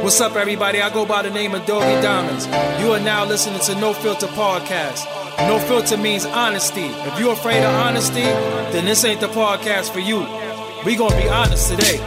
What's up, everybody? I go by the name of Doggy Diamonds. You are now listening to No Filter Podcast. No filter means honesty. If you're afraid of honesty, then this ain't the podcast for you. We gonna be honest today.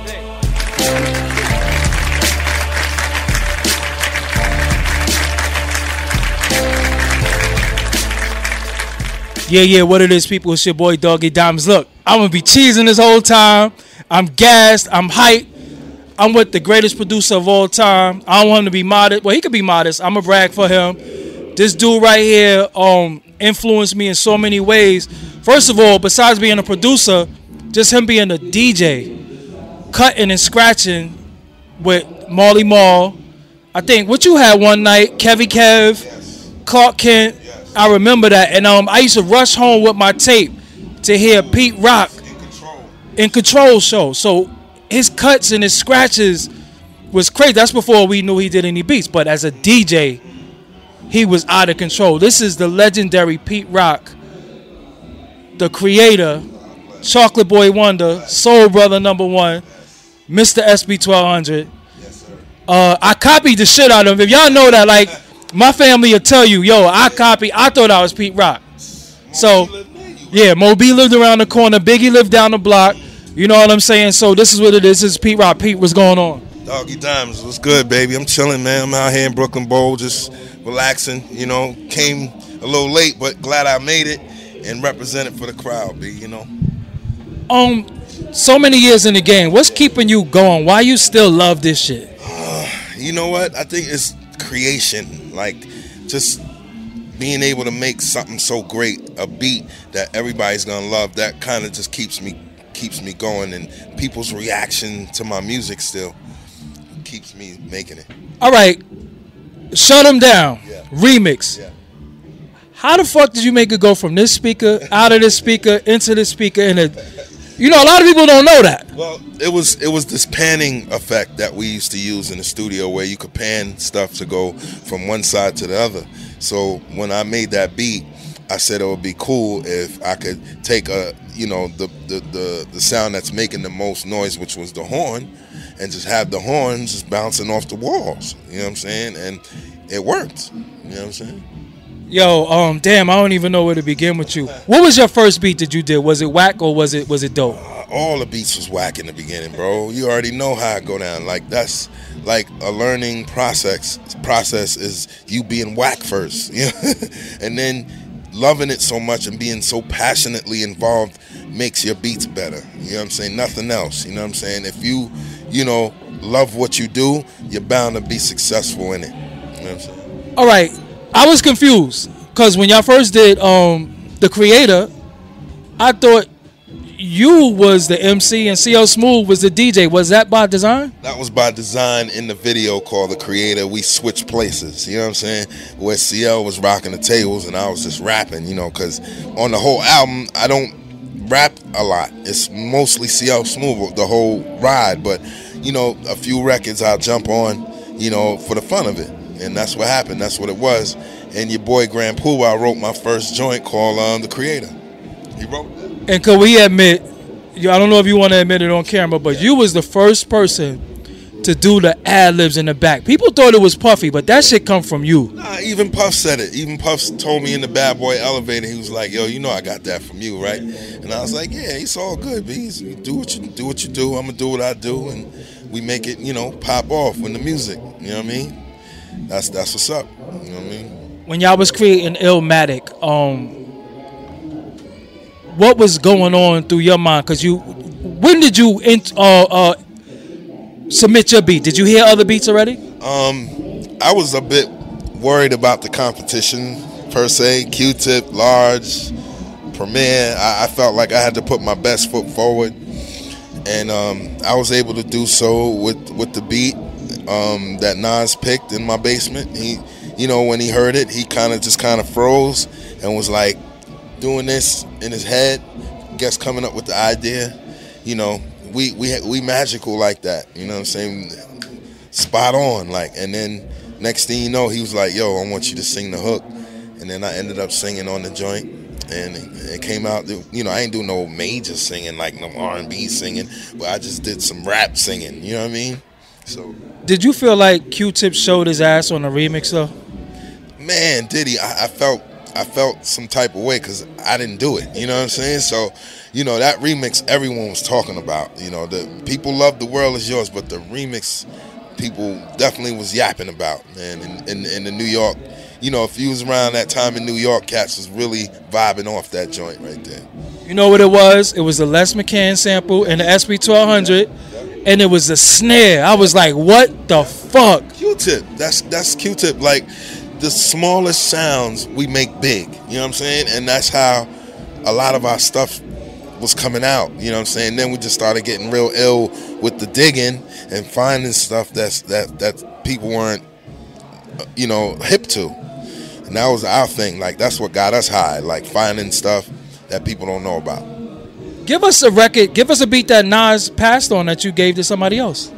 Yeah, what it is, people? It's your boy Doggy Diamonds. Look, I'm gonna be cheesing this whole time. I'm gassed. I'm hyped. I'm with the greatest producer of all time. I don't want him to be modest. Well, he could be modest. I'm gonna brag for him. This dude right here influenced me in so many ways. First of all, besides being a producer, just him being a DJ, cutting and scratching with Marley Marl. I think what you had one night, Kevy Kev, yes. Clark Kent. Yes. I remember that. And I used to rush home with my tape to hear Pete Rock in Control show. So his cuts and his scratches was crazy. That's before we knew he did any beats. But as a DJ, he was out of control. This is the legendary Pete Rock, the creator, Chocolate Boy Wonder, Soul Brother #1, Mr. SB1200. Yes, sir. I copied the shit out of him. If y'all know that, like, my family will tell you, yo, I thought I was Pete Rock. So, yeah, Moby lived around the corner. Biggie lived down the block. You know what I'm saying? So this is what it is. This is Pete Rock. Pete, what's going on? Doggy Diamonds, what's good, baby? I'm chilling, man. I'm out here in Brooklyn Bowl, just relaxing. You know, came a little late, but glad I made it and represented for the crowd, B, you know. So many years in the game. What's keeping you going? Why you still love this shit? You know what? I think it's creation. Like, just being able to make something so great, a beat that everybody's gonna love. That kind of just keeps me going, and people's reaction to my music still keeps me making it. All right, Shut 'Em Down, yeah. Remix. Yeah. How the fuck did you make it go from this speaker, out of this speaker, into this speaker? A lot of people don't know that. Well, it was this panning effect that we used to use in the studio, where you could pan stuff to go from one side to the other. So when I made that beat, I said it would be cool if I could take the sound that's making the most noise, which was the horn, and just have the horns just bouncing off the walls. You know what I'm saying? And it worked. You know what I'm saying? Yo, damn, I don't even know where to begin with you. What was your first beat that you did? Was it whack or was it dope? All the beats was whack in the beginning, bro. You already know how I go down. Like, that's like a learning process. Process is you being whack first, you know? And then loving it so much and being so passionately involved makes your beats better. You know what I'm saying? Nothing else. You know what I'm saying? If you love what you do, you're bound to be successful in it. You know what I'm saying? All right. I was confused because when y'all first did The Creator, I thought you was the MC and CL Smooth was the DJ. Was that by design? That was by design. In the video called The Creator, we switched places, you know what I'm saying? Where CL was rocking the tables and I was just rapping, because on the whole album, I don't rap a lot. It's mostly CL Smooth, the whole ride. But, a few records I'll jump on, for the fun of it. And that's what happened. That's what it was. And your boy Grand Puba wrote my first joint called The Creator. He wrote that. And could we admit, I don't know if you want to admit it on camera, but you was the first person to do the ad-libs in the back. People thought it was Puffy, but that shit come from you. Nah, even Puff said it. Even Puff told me in the Bad Boy elevator, he was like, yo, I got that from you, right? And I was like, yeah, it's all good, B. You do what you do. I'm going to do what I do. And we make it, pop off with the music. You know what I mean? That's what's up. You know what I mean? When y'all was creating Illmatic, what was going on through your mind? Because when did you submit your beat? Did you hear other beats already? I was a bit worried about the competition per se. Q-Tip, Large, Premier. I felt like I had to put my best foot forward, and I was able to do so with the beat that Nas picked in my basement. He, when he heard it, he kind of froze and was like doing this in his head. Guess coming up with the idea. We magical like that. You know what I'm saying? Spot on, like. And then next thing you know, he was like, "Yo, I want you to sing the hook." And then I ended up singing on the joint, and it came out. I ain't do no major singing like no R&B singing, but I just did some rap singing. You know what I mean? So, Did you feel like Q-Tip showed his ass on the remix though? man, did he? I felt some type of way because I didn't do it. You know what I'm saying? So, that remix everyone was talking about. The people loved The World Is Yours, but the remix people definitely was yapping about, man. In the New York, if you was around that time in New York, cats was really vibing off that joint right there. You know what it was? It was the Les McCann sample and the SB1200, and it was a snare. I was like, what the fuck? Q-Tip. That's Q-Tip. Like, the smallest sounds we make big. You know what I'm saying? And that's how a lot of our stuff was coming out. You know what I'm saying? Then we just started getting real ill with the digging and finding stuff that people weren't, hip to. And that was our thing. Like, that's what got us high. Like, finding stuff that people don't know about. Give us a record. Give us a beat that Nas passed on that you gave to somebody else.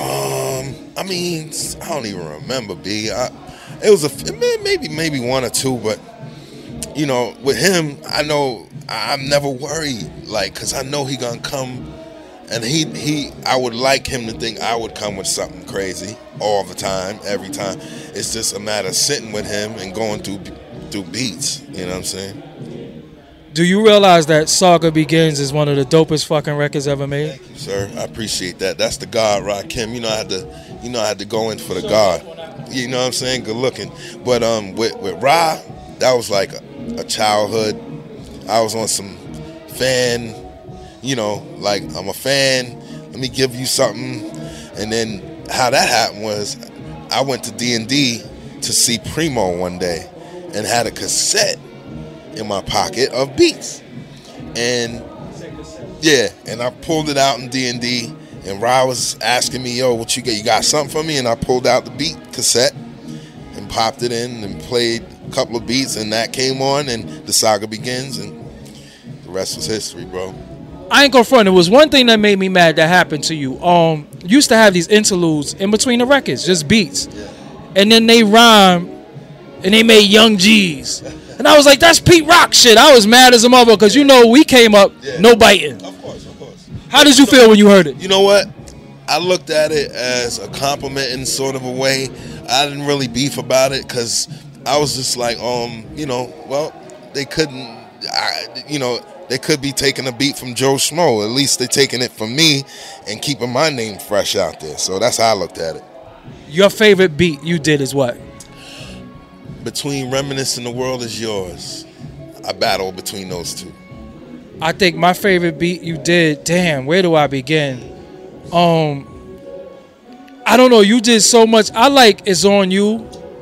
I don't even remember, B. It was maybe one or two, but with him, I know I'm never worried, like, cause I know he gonna come, and I would like him to think I would come with something crazy all the time, every time. It's just a matter of sitting with him and going through beats. You know what I'm saying? Do you realize that Saga Begins is one of the dopest fucking records ever made? Thank you, sir. I appreciate that. That's the God, Rakim. I had to go in for the God. You know what I'm saying? Good looking. But with Ra, that was like a childhood. I was on some fan, like, I'm a fan. Let me give you something. And then how that happened was I went to D&D to see Primo one day and had a cassette in my pocket of beats, and I pulled it out in D&D, and Ra was asking me, yo, what you get? You got something for me? And I pulled out the beat cassette and popped it in and played a couple of beats, and that came on, and the Saga Begins, and the rest was history, bro. I ain't gonna front. It was one thing that made me mad that happened to you. You used to have these interludes in between the records, just beats, and then they rhyme, and they made Young G's. And I was like, that's Pete Rock shit. I was mad as a mother because, we came up no biting. Of course. How did you feel when you heard it? You know what? I looked at it as a compliment in sort of a way. I didn't really beef about it because I was just like, they couldn't, they could be taking a beat from Joe Schmo. At least they're taking it from me and keeping my name fresh out there. So that's how I looked at it. Your favorite beat you did is what? Between Reminisce and The World Is Yours. I battle between those two. I think my favorite beat you did, damn, where do I begin? I don't know, you did so much. I like It's On You.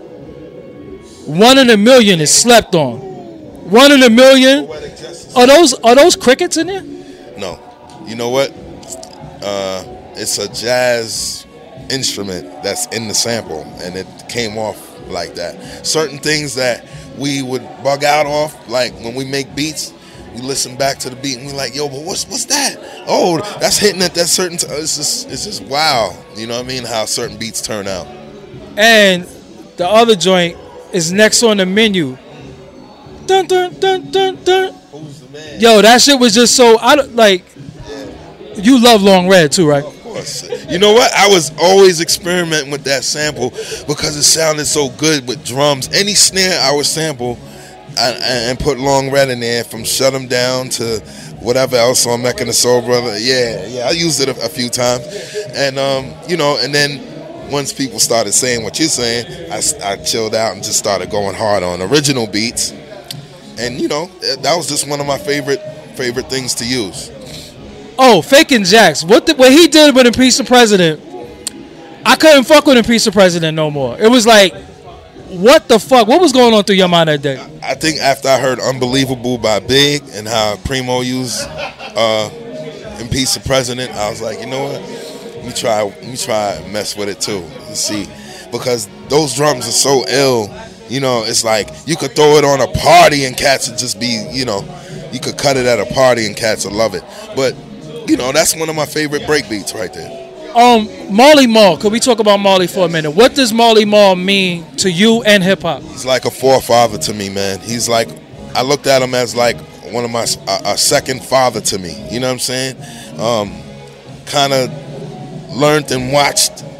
1 in a Million is slept on. 1 in a Million. Are those crickets in there? No. You know what? It's a jazz instrument that's in the sample, and it came off like that. Certain things that we would bug out off, like when we make beats, we listen back to the beat and we're like, yo, but what's that? Oh, that's hitting at that certain it's just wow. You know what I mean? How certain beats turn out. And the other joint is next on the menu. Dun dun dun dun dun. Who's the man? Yo, that shit was just so you love Long Red too, right? Of course. You know what? I was always experimenting with that sample because it sounded so good with drums. Any snare I would sample and put Long Red in there, from Shut 'Em Down to whatever else on Mecca and the Soul Brother. Yeah, I used it a few times. And, and then once people started saying what you're saying, I chilled out and just started going hard on original beats. And, that was just one of my favorite things to use. Oh, Faking Jacks. What he did with Impeach the President, I couldn't fuck with Impeach the President no more. It was like, what the fuck? What was going on through your mind that day? I think after I heard Unbelievable by Big and how Primo used Impeach the President, I was like, you know what? Let me try and mess with it too and see. Because those drums are so ill, it's like you could throw it on a party and cats would just be, you could cut it at a party and cats would love it. But that's one of my favorite breakbeats right there. Marley Marl. Could we talk about Marley for a minute? What does Marley Marl mean to you and hip hop? He's like a forefather to me, man. He's like, I looked at him as like one of my a second father to me. You know what I'm saying? Kind of learned and watched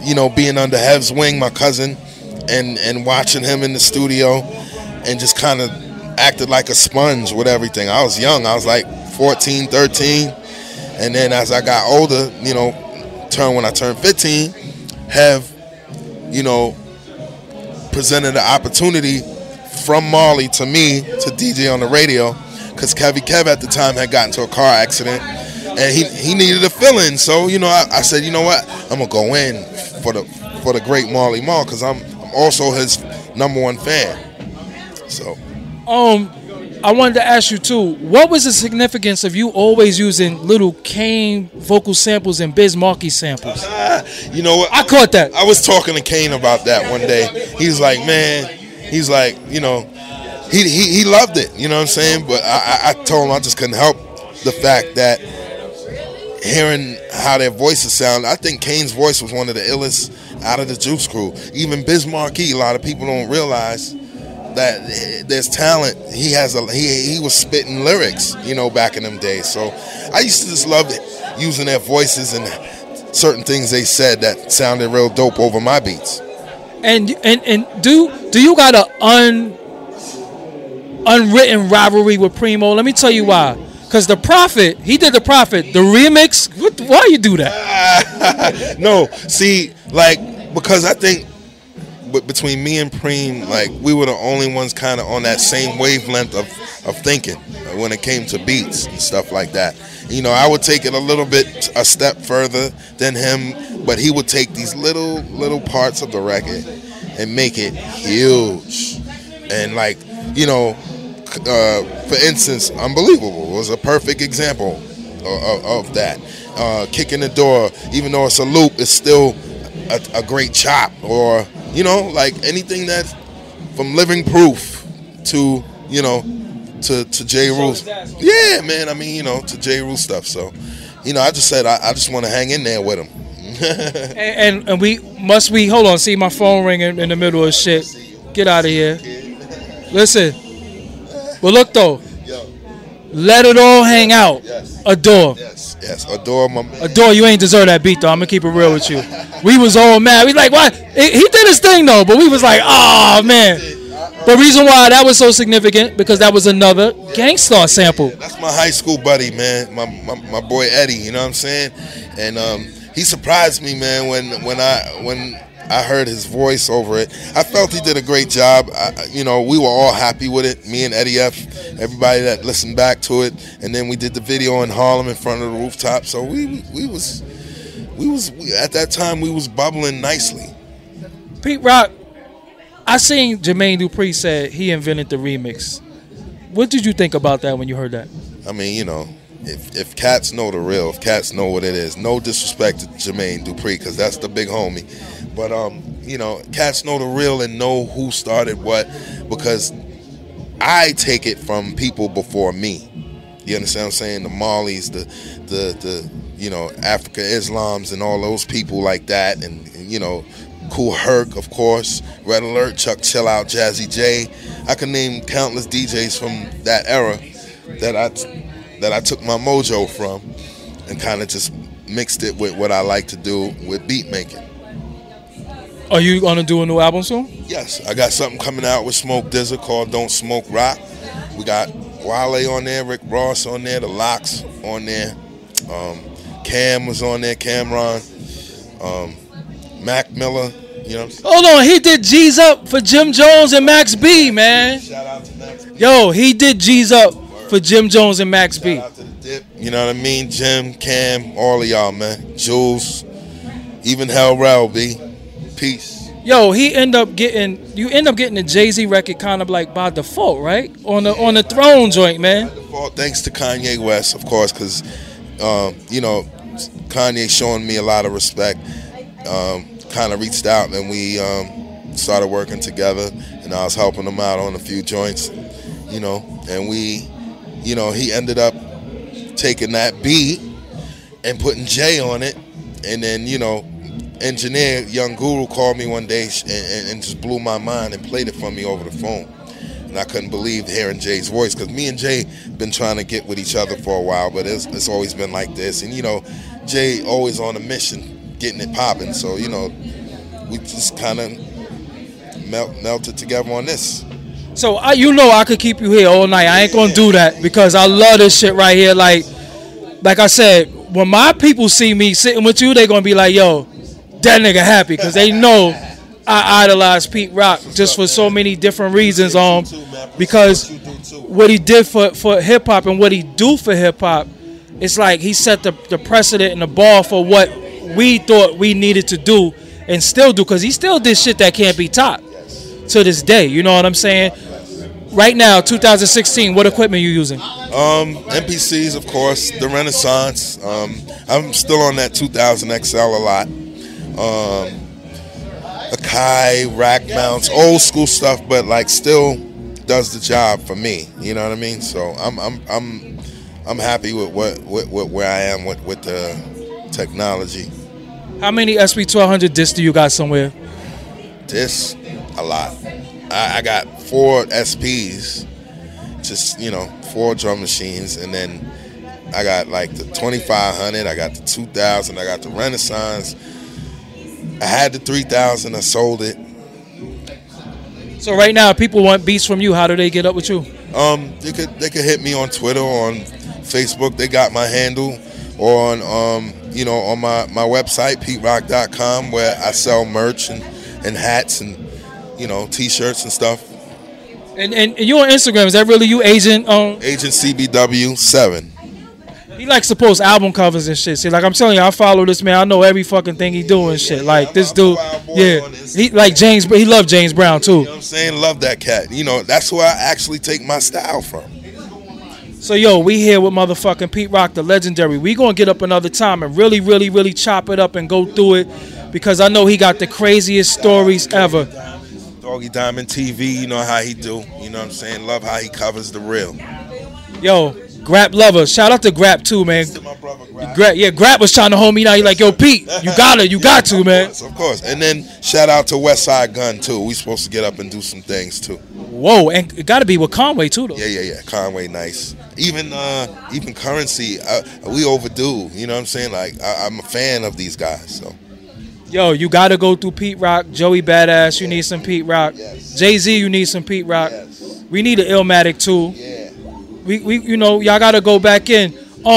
being under Hev's wing, my cousin, and watching him in the studio, and just kind of acted like a sponge with everything. I was young. I was like 14, 13. And then as I got older, when I turned 15, Hev, presented the opportunity from Marley to me to DJ on the radio, because Kev at the time had gotten into a car accident, and he needed a fill-in. So, I said, you know what? I'm going to go in for the great Marley Marl, because I'm also his #1 fan. So, I wanted to ask you too, what was the significance of you always using Little Kane vocal samples and Biz Markie samples? You know what? I caught that. I was talking to Kane about that one day. He's like, man, he loved it, you know what I'm saying? But I told him I just couldn't help the fact that hearing how their voices sound, I think Kane's voice was one of the illest out of the Juice Crew. Even Biz Markie, a lot of people don't realize that there's talent. He was spitting lyrics, back in them days. So I used to just love using their voices and certain things they said that sounded real dope over my beats. And do you got an unwritten rivalry with Primo? Let me tell you why. Because The Prophet, he did The Prophet, the remix. Why you do that? No, see, because I think between me and Preem, we were the only ones kind of on that same wavelength of thinking when it came to beats and stuff like that. I would take it a step further than him, but he would take these little parts of the record and make it huge. And for instance, Unbelievable was a perfect example of that. Kicking the Door, even though it's a loop, it's still a great chop. Or anything that's from Living Proof to to J. Rule. Yeah, man. I mean, to J. Rule stuff. So, I just said I just want to hang in there with him. and hold on. See my phone ringing in the middle of shit. Get out of here. Listen. But look though. Let It All Hang Out. Yes. Adore. Yes. Adore, my man. Adore, you ain't deserve that beat though. I'm gonna keep it real with you. We was all mad. We like, what? He did his thing though, but we was like, oh man. The reason why that was so significant, because that was another Gang Starr sample. That's my high school buddy, man. My boy Eddie. You know what I'm saying? And he surprised me, man, when I heard his voice over it. I felt he did a great job. We were all happy with it. Me and Eddie F, everybody that listened back to it, and then we did the video in Harlem in front of the rooftop. So we was at that time we was bubbling nicely. Pete Rock, I seen Jermaine Dupri said he invented the remix. What did you think about that when you heard that? I mean, if cats know the real, if cats know what it is, no disrespect to Jermaine Dupri, because that's the big homie. But, cats know the real and know who started what, because I take it from people before me. You understand what I'm saying? The Marleys, the Africa Islams and all those people like that. And Kool Herc, of course, Red Alert, Chuck Chill Out, Jazzy J. I can name countless DJs from that era that I took my mojo from and kind of just mixed it with what I like to do with beat making. Are you going to do a new album soon? Yes, I got something coming out with Smoke DZA called Don't Smoke Rock. We got Wale on there, Rick Ross on there, The Lox on there. Cam was on there, Cameron. Mac Miller, Hold on, he did G's Up for Jim Jones and Max B, man. Shout out to Max B. Yo, he did G's Up for Jim Jones and Max B. Shout out to the Dip, you know what I mean? Jim, Cam, all of y'all, man. Jules, even Hell Rel, B. Peace. Yo, you end up getting the Jay-Z record kind of like by default, right? On the Throne joint, man. By default, thanks to Kanye West, of course, because Kanye showing me a lot of respect. Kind of reached out and we started working together, and I was helping him out on a few joints, and we, he ended up taking that beat and putting Jay on it, and then, engineer Young Guru called me one day and just blew my mind and played it for me over the phone. And I couldn't believe hearing Jay's voice, because me and Jay been trying to get with each other for a while, but it's always been like this. And, Jay always on a mission. getting it popping. So, you know, we just kind of melted together on this. So, I could keep you here all night. I ain't going to do that because I love this shit right here. Like I said, when my people see me sitting with you, they going to be like, yo, that nigga happy because they know I idolize Pete Rock just for so many different reasons. Because what he did for hip-hop and what he do for hip-hop, it's like he set the precedent and the bar for what we thought we needed to do and still do, because he still did shit that can't be topped to this day. You know what I'm saying? Right now, 2016, what equipment you using? MPCs, of course, the Renaissance. I'm still on that 2000 XL a lot. Akai, rack mounts, old school stuff, but like still does the job for me. You know what I mean? So I'm happy with where I am with the technology. How many SP1200 discs do you got somewhere? Discs, a lot. I got 4 SPs, just, you know, 4 drum machines, and then I got like the 2500, I got the 2000, I got the Renaissance. I had the 3000, I sold it. So right now, if people want beats from you, how do they get up with you? They could hit me on Twitter or on Facebook. They got my handle, or on you know, on my website, PeteRock.com, where I sell merch and hats and, you know, T-shirts and stuff. And you on Instagram? Is that really you, Agent? Agent CBW7. He likes to post album covers and shit. See, like I'm telling you, I follow this man. I know every fucking thing he doing and shit. Like this dude, yeah. He like James, but he loved James Brown too. You know what I'm saying? Love that cat. You know, that's where I actually take my style from. So yo, we here with motherfucking Pete Rock, the legendary. We gonna get up another time and really, really, really chop it up and go through it, because I know he got the craziest stories ever. Doggy Diamond TV, you know how he do. You know what I'm saying? Love how he covers the real. Yo, Grap lover. Shout out to Grap too, man. My brother Grap. Grap was trying to hold me down. He like, yo, Pete, you got to, man. Of course. And then shout out to Westside Gun too. We supposed to get up and do some things too. Whoa, and it got to be with Conway too, though. Yeah. Conway, nice. Even Currency, we overdue. You know what I'm saying? Like, I'm a fan of these guys. So. Yo, you got to go through Pete Rock. Joey Badass, you need some Pete Rock. Yes. Jay-Z, you need some Pete Rock. Yes. We need an Illmatic too. Yeah. We you know, y'all got to go back in.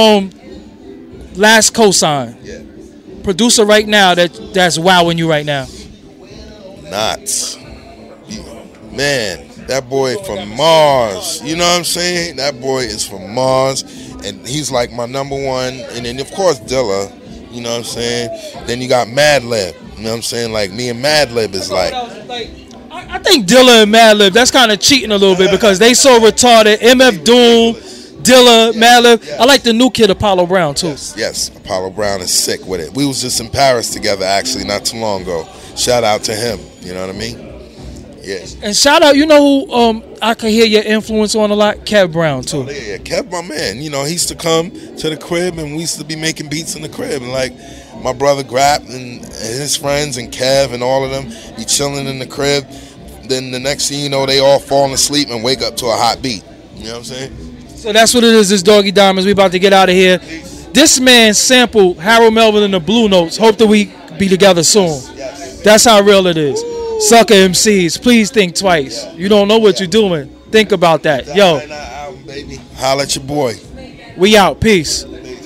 Last cosign. Yeah. Producer right now that's wowing you right now. Knots. Man, that boy from Mars. You know what I'm saying? That boy is from Mars, and he's like my number one. And then of course Dilla. You know what I'm saying? Then you got Madlib. You know what I'm saying? Like me and Madlib is like. I think Dilla and Madlib, that's kind of cheating a little bit because they so retarded. MF Doom, Dilla, Madlib. I like the new kid, Apollo Brown, too. Yes, Apollo Brown is sick with it. We was just in Paris together, actually, not too long ago. Shout out to him. You know what I mean? Yes. And shout out, you know who I can hear your influence on a lot? Kev Brown, too. Oh, yeah, Kev, my man. You know, he used to come to the crib, and we used to be making beats in the crib. And, like, my brother Grap and his friends and Kev and all of them be chilling in the crib. Then the next thing you know, they all falling asleep and wake up to a hot beat. You know what I'm saying? So that's what it is, this Doggy Diamonds. We about to get out of here. This man sampled Harold Melvin and the Blue Notes. Hope that we be together soon. That's how real it is. Sucker MCs, please think twice. You don't know what you're doing. Think about that. Yo. Holla at your boy. We out. Peace.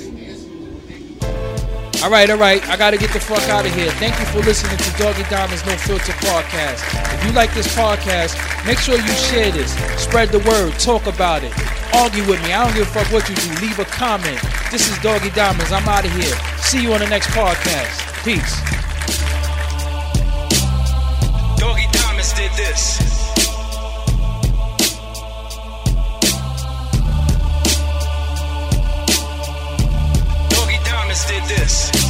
All right. I got to get the fuck out of here. Thank you for listening to Doggy Diamonds No Filter podcast. If you like this podcast, make sure you share this. Spread the word. Talk about it. Argue with me. I don't give a fuck what you do. Leave a comment. This is Doggy Diamonds. I'm out of here. See you on the next podcast. Peace. Doggy Diamonds did this. Doggy Diamonds did this.